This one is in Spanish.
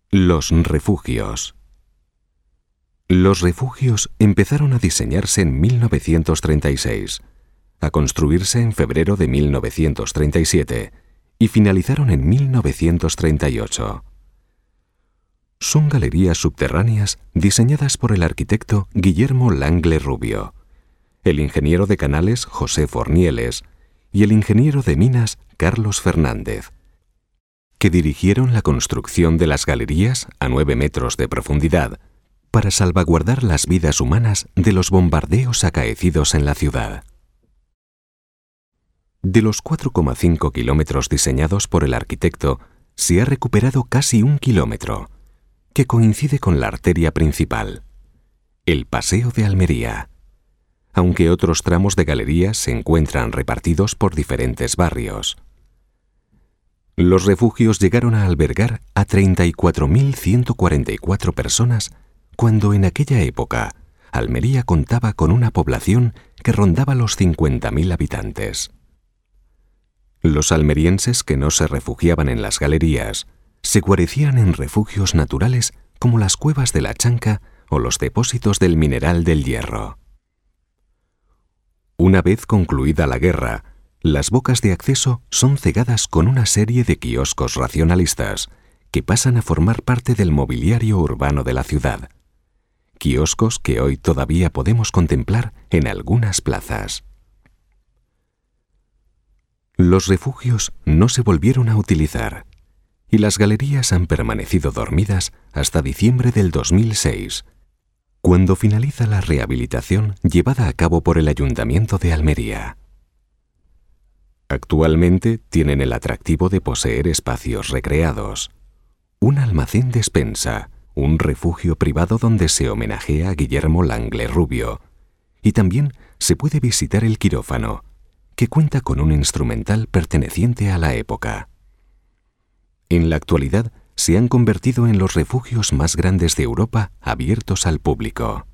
Los refugios. Los refugios empezaron a diseñarse en 1936, a construirse en febrero de 1937 y finalizaron en 1938. Son galerías subterráneas diseñadas por el arquitecto Guillermo Langle Rubio, el ingeniero de canales José Fornieles y el ingeniero de minas Carlos Fernández, que dirigieron la construcción de las galerías a 9 metros de profundidad para salvaguardar las vidas humanas de los bombardeos acaecidos en la ciudad. De los 4,5 kilómetros diseñados por el arquitecto, se ha recuperado casi 1 kilómetro, que coincide con la arteria principal, el Paseo de Almería, aunque otros tramos de galerías se encuentran repartidos por diferentes barrios. Los refugios llegaron a albergar a 34.144 personas cuando en aquella época Almería contaba con una población que rondaba los 50.000 habitantes. Los almerienses que no se refugiaban en las galerías se guarecían en refugios naturales como las cuevas de la Chanca o los depósitos del mineral del hierro. Una vez concluida la guerra, las bocas de acceso son cegadas con una serie de kioscos racionalistas que pasan a formar parte del mobiliario urbano de la ciudad. Kioscos que hoy todavía podemos contemplar en algunas plazas. Los refugios no se volvieron a utilizar y las galerías han permanecido dormidas hasta diciembre del 2006, cuando finaliza la rehabilitación llevada a cabo por el Ayuntamiento de Almería. Actualmente tienen el atractivo de poseer espacios recreados, un almacén despensa, un refugio privado donde se homenajea a Guillermo Langle Rubio, y también se puede visitar el quirófano, que cuenta con un instrumental perteneciente a la época. En la actualidad se han convertido en los refugios más grandes de Europa abiertos al público.